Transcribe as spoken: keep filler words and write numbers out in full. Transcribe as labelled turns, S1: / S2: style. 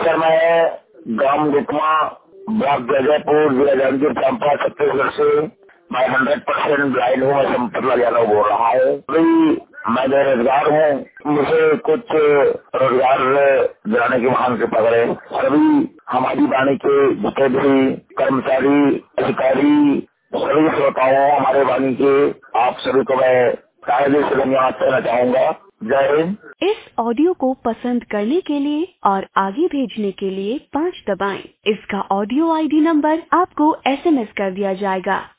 S1: Sir मैं ग्राम गुटमा block Jaipur जिला जांजगीर चांपा छत्तीसगढ़ से मैं हंड्रेड परसेंट ब्लाइंड हूँ। मैं संपतलाल यादव बोल रहा है। अभी मैं बेरोजगार हूँ। मुझे कुछ रोजगार दिलाने की महान कृपा करें। सभी हमारी वाणी के जितने भी कर्मचारी अधिकारी सभी श्रोताओं हमारे वाणी के आप सभी को मैं तहे दिल से धन्यवाद कहना चाहूँगा। जय हिंद।
S2: इस ऑडियो को पसंद करने के लिए और आगे भेजने के लिए पाँच दबाएं। इसका ऑडियो आईडी नंबर आपको एसएमएस कर दिया जाएगा।